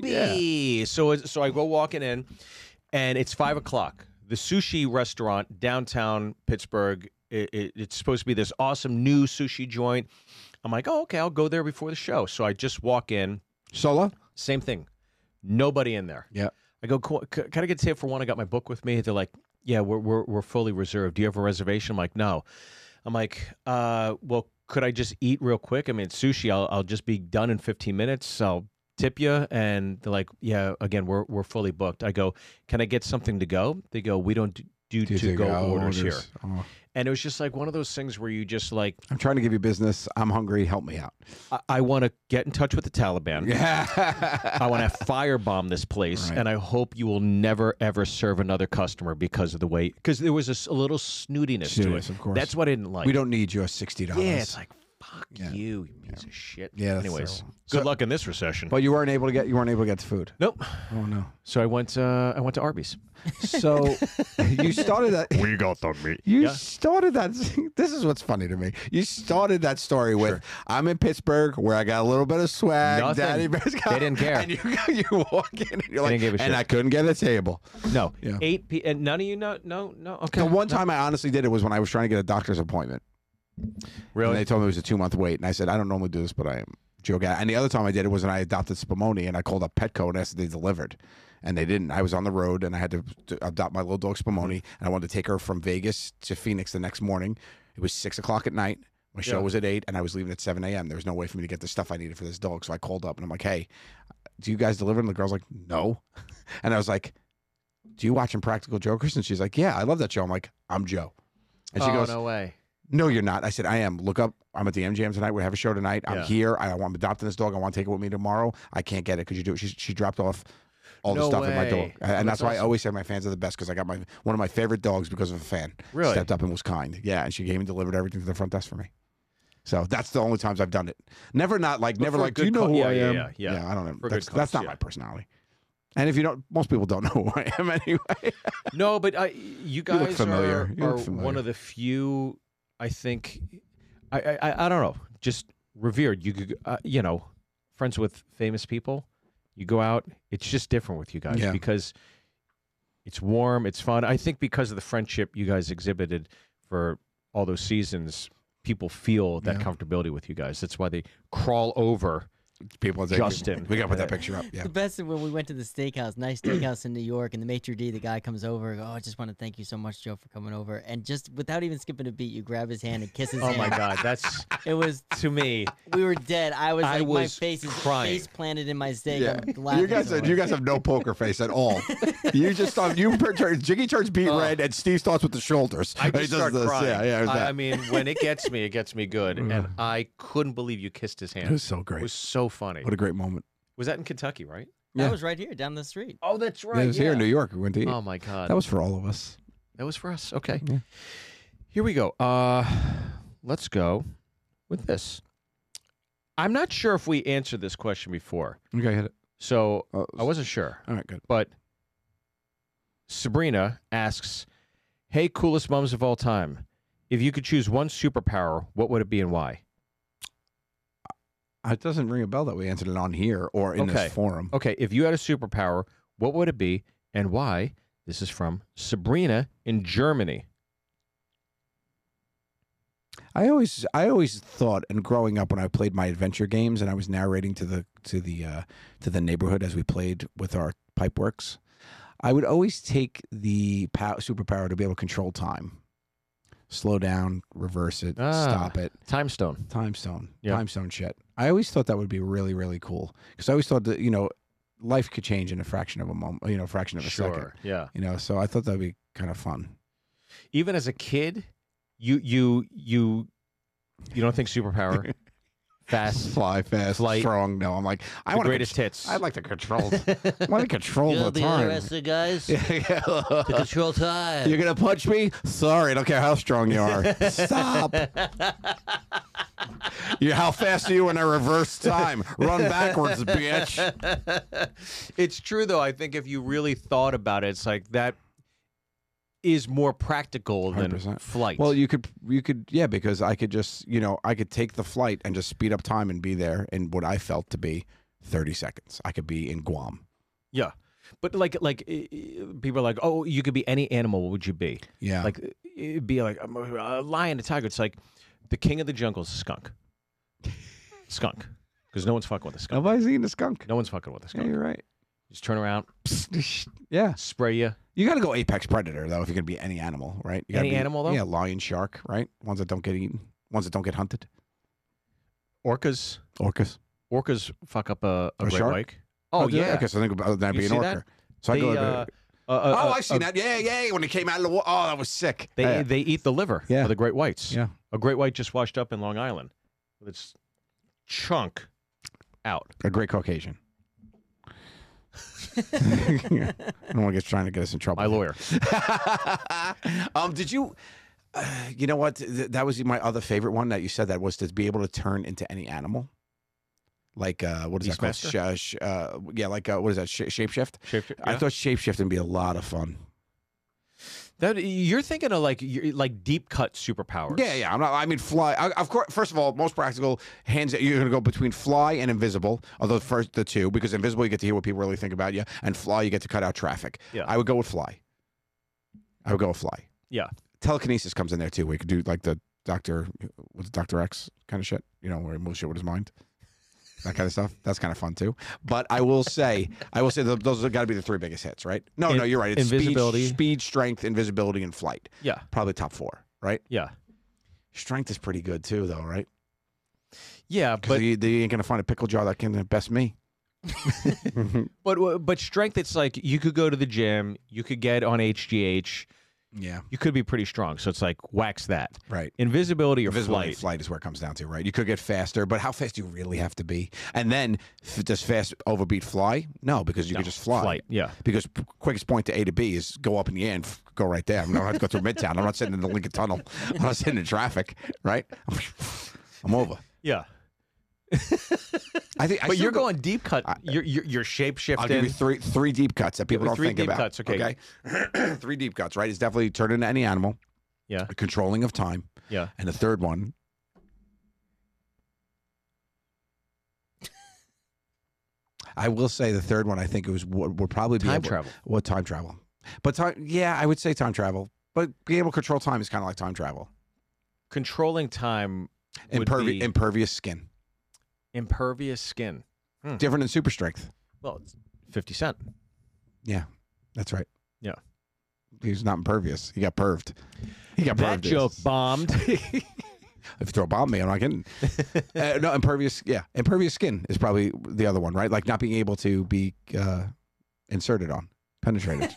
baby. So it- so I go walking in, and it's five o'clock. The sushi restaurant downtown Pittsburgh. It, it, it's supposed to be this awesome new sushi joint. I'm like, oh, okay, I'll go there before the show. So I just walk in. Solo. Same thing. Nobody in there. Yeah. I go, "Cool, c- can I get a table for one? I got my book with me. They're like, yeah, we're we're we're fully reserved. Do you have a reservation? I'm like, no. I'm like, uh, well, could I just eat real quick? I mean, it's sushi. I'll I'll just be done in fifteen minutes. I'll tip you. And they're like, yeah, again, we're we're fully booked. I go, can I get something to go? They go, we don't do, do to go orders here. Oh. And it was just like one of those things where you just like, I'm trying to give you business. I'm hungry. Help me out. I, I want to get in touch with the Taliban. Yeah. I want to firebomb this place, Right. and I hope you will never ever serve another customer because of the way. Because there was a, s- a little snootiness to Snootiness, it. of course. That's what I didn't like. We don't need your sixty dollars. Yeah, it's like fuck Yeah. you, you piece of shit. Yeah, that's Anyways, terrible. good So- luck in this recession. But you weren't able to get. You weren't able to get the food. Nope. Oh no. So I went. Uh, I went to Arby's. So you started that. We got the meat. You Yeah. started that. This is what's funny to me. You started that story with, "I'm in Pittsburgh where I got a little bit of swag." Nothing. Daddy Bear's got, They didn't care. And you, you walk in and you're They like, didn't give a and shit. I couldn't get a table. No. Yeah. Eight. P- and none of you know. No. No. Okay. The one No. time I honestly did it was when I was trying to get a doctor's appointment. Really? And they told me it was a two month wait, and I said, "I don't normally do this, but I am." Joe got. And the other time I did it was when I adopted Spumoni, and I called up Petco and asked if they delivered, and they didn't. I was on the road, and I had to, to adopt my little dog Spumoni, and I wanted to take her from Vegas to Phoenix the next morning. It was six o'clock at night. My show Yeah. was at eight, and I was leaving at seven a.m. There was no way for me to get the stuff I needed for this dog, so I called up, and I'm like, "Hey, do you guys deliver?" And the girl's like, "No," and I was like, "Do you watch Impractical Jokers?" And she's like, "Yeah, I love that show." I'm like, "I'm Joe," and she oh, goes, no way. "No, you're not." I said, "I am. Look up. I'm at the M G M tonight. We have a show tonight. I'm Yeah. here. I, I'm adopting this dog. I want to take it with me tomorrow. I can't get it. Could you do it?" She, she dropped off all the No stuff with my dog. way. And Oh, that's, that's why I awesome. always say my fans are the best, because I got my one of my favorite dogs because of a fan. Really? Stepped up and was kind. Yeah, and she came and delivered everything to the front desk for me. So that's the only times I've done it. Never not like, But never for a like, do you good know cau- who yeah, I yeah, am? yeah, yeah. I don't know. For a That's, good that's cause, not yeah. my personality. And if you don't, most people don't know who I am anyway. No, but I, you guys look familiar. are, You look are familiar. one of the few. I think, I, I, I- I don't know, just revered. You, could, uh, you know, friends with famous people. You go out, it's just different with you guys Yeah. because it's warm, it's fun. I think because of the friendship you guys exhibited for all those seasons, people feel that Yeah. comfortability with you guys. That's why they crawl over People are Justin. We got to put that picture up. Yeah. The best is when we went to the steakhouse, nice steakhouse in New York, and the maitre d', the guy comes over. Oh, I just want to thank you so much, Joe, for coming over. And just without even skipping a beat, you grab his hand and kiss his Oh hand. my God, that's It was. to me. We were dead. I was I like, my was face is crying. face planted in my steak. Yeah. I'm laughing You guys, so you hard. guys have no poker face at all. You just start, you turn, Jiggy turns beat red, and Steve starts with the shoulders. I He just does start this. crying. Yeah, yeah. it was I, that. I mean, when it gets me, it gets me good, and I couldn't believe you kissed his hand. It was so It great. was so funny. What a great moment. Was that in Kentucky, right? That Yeah. was right here down the street. Oh, that's Yeah, it was here in New York. We went to eat. Oh my God, That was for all of us. that was for us. Okay, Yeah. here we go. Uh, let's go with this. I'm not sure if we answered this question before, Okay, hit it. so Oh, I wasn't sure. all right, good. But Sabrina asks, "Hey, coolest mums of all time, if you could choose one superpower, what would it be and why?" It doesn't ring a bell that we answered it on here or in Okay. this forum. Okay, if you had a superpower, what would it be and why? This is from Sabrina in Germany. I always, I always thought, and growing up when I played my adventure games and I was narrating to the to the uh, to the neighborhood as we played with our Pipeworks, I would always take the pow- superpower to be able to control time, slow down, reverse it, Ah. stop it. Time Stone. Time stone, Yeah. time stone shit. I always thought that would be really, really cool because I always thought that you know life could change in a fraction of a moment, you know, a fraction of a second. Sure. Yeah. You know, so I thought that'd be kind of fun. Even as a kid, you you you you don't think superpower, fast, Fly fast, Flight. strong. No, I'm like I the want greatest to. hits. I'd like to control. I want to control You're the the time. interested guys Yeah, yeah. to control time. You're gonna punch me? Sorry, I don't care how strong you are. Stop. You, how fast are you in a reverse time? Run backwards, bitch. It's true though. I think if you really thought about it, it's like that is more practical one hundred than percent. flight. Well, you could, you could, yeah, because I could just, you know, I could take the flight and just speed up time and be there in what I felt to be thirty seconds. I could be in Guam. yeah, but like like uh, people are like, oh, you could be any animal. What would you be? Yeah, Like it'd be like I'm a lion, a tiger. It's like the king of the jungle is a skunk. Skunk, because no one's fucking with a skunk. nobody's eating a skunk. No one's fucking with a Yeah, skunk. you're right. Just turn around, Yeah, spray you. you got to go apex predator though if you're gonna be any animal, right? You gotta Any be- animal, though? Yeah, lion, shark, right? Ones that don't get eaten, ones that don't get hunted. Orcas, Orcas. orcas fuck up a, a A great shark? white. Oh do that? yeah, I guess I think about that You being see an that? orca. So They, I go. uh, to- uh, uh, oh, uh, I've seen uh, that. Yeah, yeah. When it came out of the water, oh, that was sick. They Yeah. they eat the liver Yeah. of the great whites. Yeah. A great white just washed up in Long Island with its chunk out. A great Caucasian. I don't want to get trying to get us in trouble. My lawyer. um, did you? Uh, you know what? Th- that was my other favorite one that you said that was to be able to turn into any animal. Like uh, what is that called? Beastmaster? Sh- sh- uh, yeah, like uh, what is that? Sh- shapeshift. Shaped, I thought shapeshifting would be a lot of fun. that you're thinking of like you're, like deep cut superpowers. Yeah, yeah. I'm not. I mean, fly. I, of course. First of all, most practical. Hands. You're going to go between fly and invisible. Although first the two, because invisible you get to hear what people really think about you, and fly you get to cut out traffic. Yeah. I would go with fly. I would go with fly. Yeah. Telekinesis comes in there too. We could do like the Doctor, what's Doctor X kind of shit. You know, where he moves shit with his mind. That kind of stuff. That's kind of fun too. But I will say, I will say that those have got to be the three biggest hits, right? No, In- no, you're right. It's invisibility. speed, speed, strength, invisibility, and flight. Yeah. Probably top four, right? Yeah. Strength is pretty good too, though, right? Yeah, Because but you, you ain't gonna find a pickle jar that can best me. but but strength. It's like you could go to the gym. You could get on H G H. Yeah, You could be pretty strong. So it's like wax that. right. Invisibility or Invisibility flight. and flight is where it comes down to, right? You could get faster, but how fast do you really have to be? And then, f- does fast overbeat fly? No, because you No, could just fly. Flight. Yeah. Because p- quickest point to A to B is go up in the air and f- go right there. I'm not have to go through Midtown. I'm not sitting in the Lincoln Tunnel. I'm not sitting in traffic, right? I'm over. Yeah. I think. I But still you're go- going deep cut. You're you're, you're shape I'll give you shifting. three three deep cuts that people Yeah, don't three think deep about. cuts, okay. okay? Three deep cuts, right? It's definitely turn into any animal. Yeah. Controlling of time. Yeah. And the third one. I will say the third one. I think it was would, would probably be Time able, travel. What time travel? But time, yeah, I would say time travel. But being able to control time is kind of like time travel. Controlling time would Impervi- be impervious skin. impervious skin. Hmm. Different than super strength. Well, it's fifty Cent. Yeah, that's right. Yeah. He's not impervious. He got perved. He got That perved. joke bombed. If you throw a bomb at me, I'm not kidding. uh, no, impervious. Yeah, impervious skin is probably the other one, right? Like not being able to be uh, inserted on, penetrated.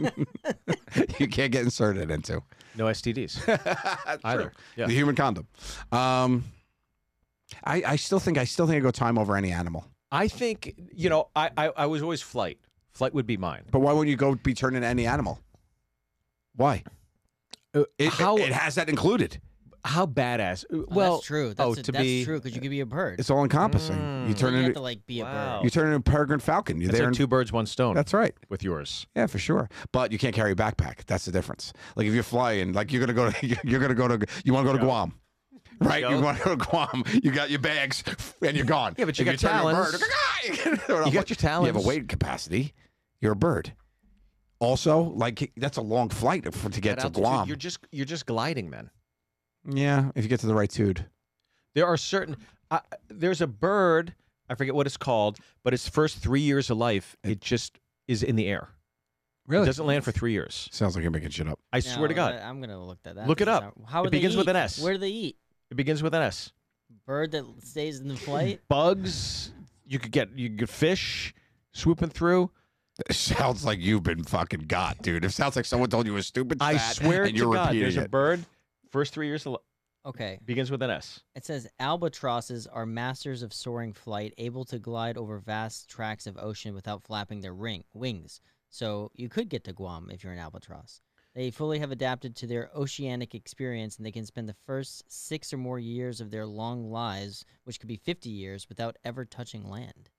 You can't get inserted into. No S T Ds. That's Either. true. Yeah. The human condom. Um, I, I still think I still think I go time over any animal. I think, you know, I, I, I was always flight. Flight would be mine. But why wouldn't you go be turned into any animal? Why? Uh, It, how it has that included. how badass? Uh, Oh, Well, that's true. That's, oh, a- to that's be true because you could be a bird. It's all encompassing. Mm. You turn you have into to like be Wow. a bird. you turn into a peregrine falcon. You're it's there. like and- two birds, one stone. that's right. with yours. Yeah, for sure. But you can't carry a backpack. That's the difference. Like if you're flying, like you're gonna go to you're gonna go to you want to go to Guam. Right, Go. you want to go to Guam. You got your bags, and you're gone. Yeah, but you If got turn into a talons. bird, You got your talons. You have a weight capacity. You're a bird. Also, like that's a long flight for, to get At to altitude, Guam. You're just you're just gliding, man. Yeah, if you get to the right tude. There are certain. Uh, there's a bird. I forget what it's called, but its first three years of life, it just is in the air. It doesn't land for three years. Sounds like you're making shit up. I swear to No, God. I- I'm gonna look that. that Look it doesn't up. sound- How It do they begins with eat? an S. Where do they eat? It begins with an S. Bird that stays in the flight. Bugs. You could get you could get fish swooping through. It sounds like you've been fucking got, dude. It sounds like someone told you a stupid I stat swear and to you're God, repeating there's a it. bird. First three years of li- Okay. begins with an S. It says albatrosses are masters of soaring flight, able to glide over vast tracts of ocean without flapping their ring wings. So you could get to Guam if you're an albatross. They fully have adapted to their oceanic experience, and they can spend the first six or more years of their long lives, which could be fifty years, without ever touching land.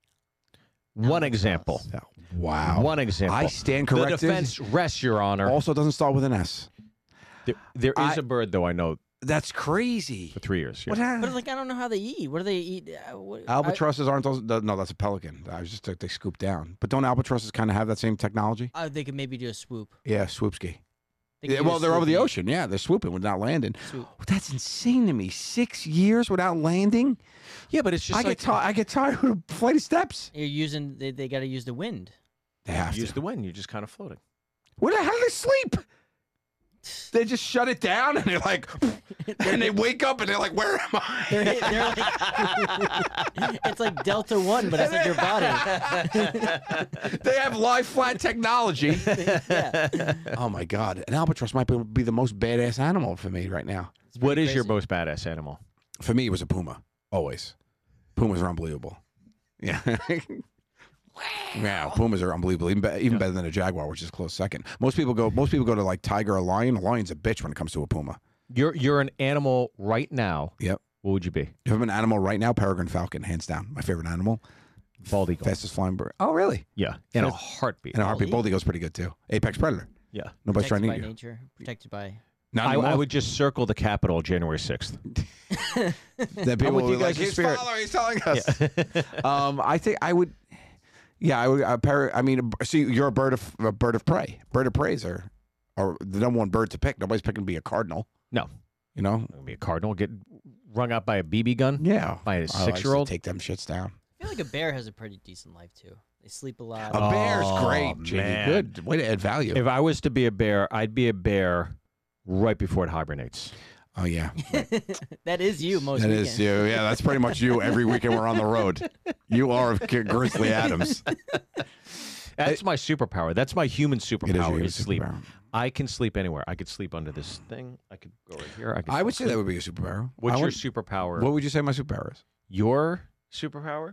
One Albatross. example. Wow. One example. I stand The corrected. defense rests, Your Honor. Also doesn't start with an S. There, there is I- a bird, though, I know, That's crazy. for three years. Yeah. What happened? But like, I don't know how they eat. What do they eat? Uh, what, I- Albatrosses aren't those? No, that's a pelican. I was just they scoop down. But don't albatrosses kind of have that same technology? uh, they could maybe do a swoop. Yeah, swoop ski. They could Yeah, do a well, they're over the swoopy ocean. Yeah, they're swooping without landing. swoop. That's insane to me. Six years without landing. Yeah, but it's just I like get tired. I get tired with a flight of steps. You're using. They, they got to use the wind. They have use to. the wind. You're just kind of floating. What? How do they sleep? They just shut it down and they're like, and they wake up and they're like, where am I? They're, they're like, it's like Delta One, but it's like your body. They have lie flat technology. Yeah. Oh my god, an albatross might be, be the most badass animal for me right now. What pretty is your crazy. most badass animal? For me, it was a puma. Always, pumas are unbelievable. Yeah. Yeah, pumas are unbelievable, even, be, even better than a jaguar, which is a close second. Most people go. Most people go to like tiger or lion. A lion's a bitch when it comes to a puma. You're you're an animal right now. Yep. What would you be? If I'm an animal right now, peregrine falcon, hands down, my favorite animal, Bald eagle. fastest flying bird. Oh, really? Yeah, in a Fast- heartbeat. And a heartbeat, eagle. bald eagle's pretty good too. Apex predator. Yeah. Nobody's Protected trying to by eat you. nature. Protected by. Not I, anymore. I would just circle the Capitol January sixth. Then people with will you be like, guys in he's spirit." following, he's telling us. um, I think I would. Yeah, I would. A par- I mean, a- see, you're a bird of a bird of prey. Bird of preys are are the number one bird to pick. Nobody's picking to be a cardinal. No. You know. Be a cardinal, get rung out by a B B gun. Yeah. By a Oh, I used to six-year-old. take them shits down. I feel like a bear has a pretty decent life too. They sleep a lot. A bear's Oh, great, Jimmy. man. Good way to add value. If I was to be a bear, I'd be a bear right before it hibernates. oh yeah, That is you most that weekends. is you. Yeah, that's pretty much you. Every weekend we're on the road. You are Grizzly Adams. That's my superpower. That's my human It is your superpower is sleep. superpower. I can sleep anywhere. I could sleep under this thing. I could go right here. I, could I would say sleep. that would be a superpower. What's I your would- superpower? What would you say my superpower is? Your superpower?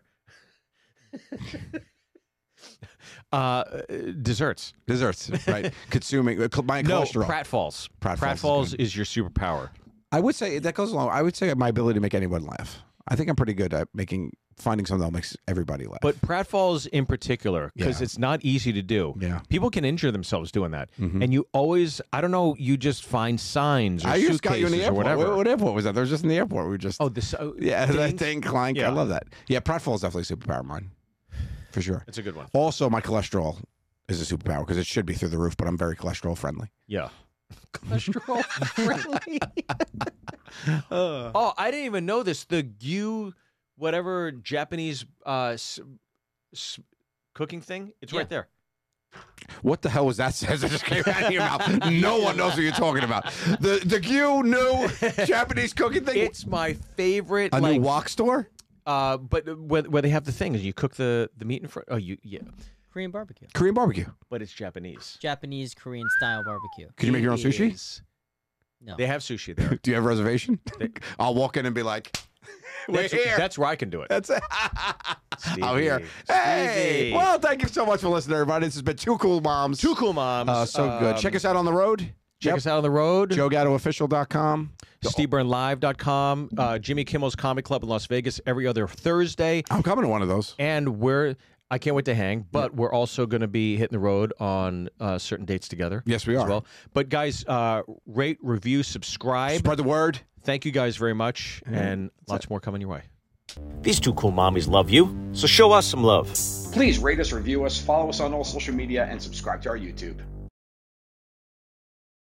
uh, desserts. Desserts, right? Consuming uh, my No, cholesterol. pratfalls. Pratfalls is Pratfalls good. is your superpower. I would say that goes along. I would say my ability to make anyone laugh. I think I'm pretty good at making finding something that makes everybody laugh. But pratfalls in particular, because Yeah. it's not easy to do. yeah, People can injure themselves doing that. Mhm. And you always, I don't know, you just find signs or I just got you in the suitcases or airport. whatever. What, what airport was that? There was just in the airport. We were just Oh, this. Oh, yeah, that ding. thing clank. I Yeah. love that. Yeah, pratfall is definitely a superpower of mine, for sure. It's a good one. Also, my cholesterol is a superpower because it should be through the roof, but I'm very cholesterol friendly. Yeah. Cholesterol friendly. Oh, I didn't even know this. The you whatever Japanese uh, s- s- cooking thing. It's Yeah. right there. What the hell was that? Says it just came out of your mouth. No one knows what you're talking about. The the Gyu new Japanese cooking thing. It's my favorite. a like, new wok store. Uh, but where, where they have the thing is you cook the, the meat in front. Oh, you yeah. Korean barbecue. Korean barbecue. But it's Japanese. Japanese Korean style barbecue. Can you make your own It sushi? is- No. They have sushi there. Do you have a reservation? They- I'll walk in and be like, "We're That's, here." that's where I can do it. That's it. I'm here. Stevie. Hey. Stevie. Well, thank you so much for listening, everybody. This has been Two Cool Moms. Two Cool Moms. Uh, so good. Um, Check us out on the road. Check Yep. us out on the road. joe gatto official dot com. steve byrne live dot com. Uh, Jimmy Kimmel's Comedy Club in Las Vegas every other Thursday. I'm coming to one of those. And we're, I can't wait to hang, but we're also going to be hitting the road on uh, certain dates together. Yes, we as are. well. But guys, uh, rate, review, subscribe. Spread the word. Thank you guys very much, and lots more coming your way. These two cool mommies love you, so show us some love. Please rate us, review us, follow us on all social media, and subscribe to our YouTube.